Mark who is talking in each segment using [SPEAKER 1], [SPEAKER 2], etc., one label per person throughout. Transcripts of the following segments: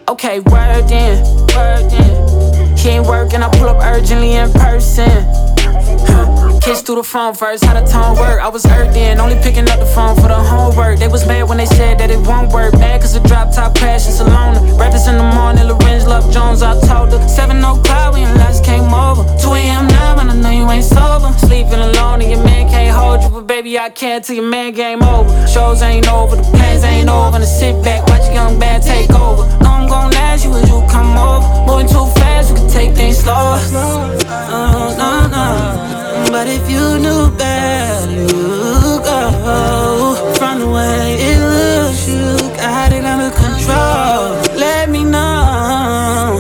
[SPEAKER 1] Okay, word in, word in. He ain't working, I pull up urgently in person. Kiss through the phone first, how the tone work. I was earthed in, only picking up the phone for the homework. They was mad when they said that it won't work. Mad cause the drop top crash in Salona. Rappers in the morning, Lorenz Love Jones, I told her. 7 o'clock when your last came over. 2 a.m. now and I know you ain't sober. Sleeping alone and your man can't hold you. But baby, I can't till your man game over. Shows ain't over, the plans ain't over. And to sit back, watch your young man take over. No, I'm gon' ask you as you come over. Moving too fast, we can take things slower. No. But if you knew better, you go. From the way it looks, you got it under control. Let me know.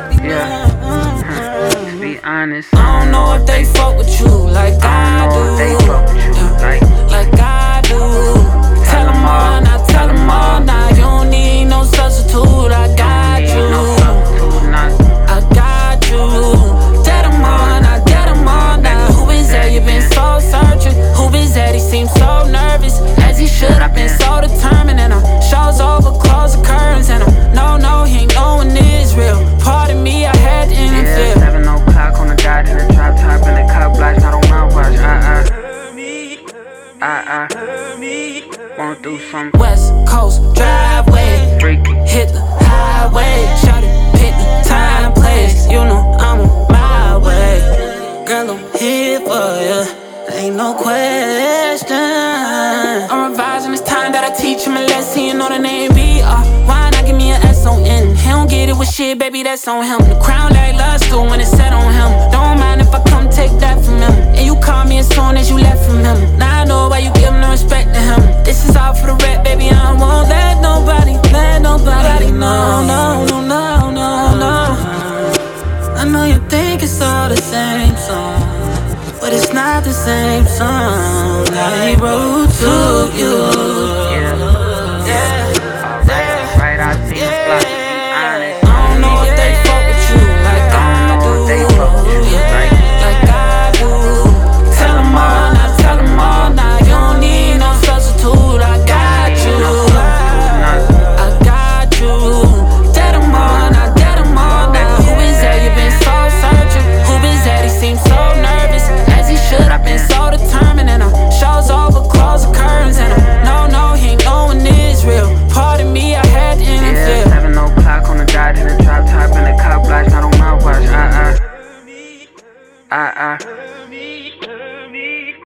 [SPEAKER 2] Yeah, be honest.
[SPEAKER 1] I don't know if they fuck with you like I do. Like I do. Tell them all, now tell them all. Now you don't need no substitute. I got you. I got you. Tell them all, now tell them all. Now who is that? You been so searching. Who is that? He seems so nervous, as he should. I've been so determined, and show's over, close the curtains, and no, he ain't knowing this real. Pardon me, I had to interfere.
[SPEAKER 2] 7 o'clock on the dot in the drop top and the cup blast, not on my watch. Wanna do something.
[SPEAKER 1] West Coast driveway,
[SPEAKER 2] Freaky.
[SPEAKER 1] hit the highway, shawty, pick the time, place. You know I'm on my way. Girl, I'm here for ya, ain't no question. I'm revising, it's time that I teach him a lesson. You know the name B.R. Why not give me an S-O-N? He don't get it with shit, baby, that's on him. The crown like lust do when it's set on him. Don't mind if I come take that from him. And you call me as soon as you left from him. Now I know why you give no respect to him. This is all for the rap, baby, I won't let nobody know. No. I know you think it's all the same song, but it's not the same song I wrote to you.
[SPEAKER 2] Right, I see the block. Honest.
[SPEAKER 1] I don't know if they fuck with you like I do. Like I do. Tell them all, now tell them all. Now you don't need no substitute. I got you. I got you. Tell them all, now tell them all. Now who is that? You been so searching. Who is that? He seems so nervous, as he should. I've been so determined, and show's over, close the curtains, and no, he ain't knowing this real. Pardon me, I had to interfere.
[SPEAKER 2] 7 o'clock on the dot in the drop top and the cup blast, not on my watch.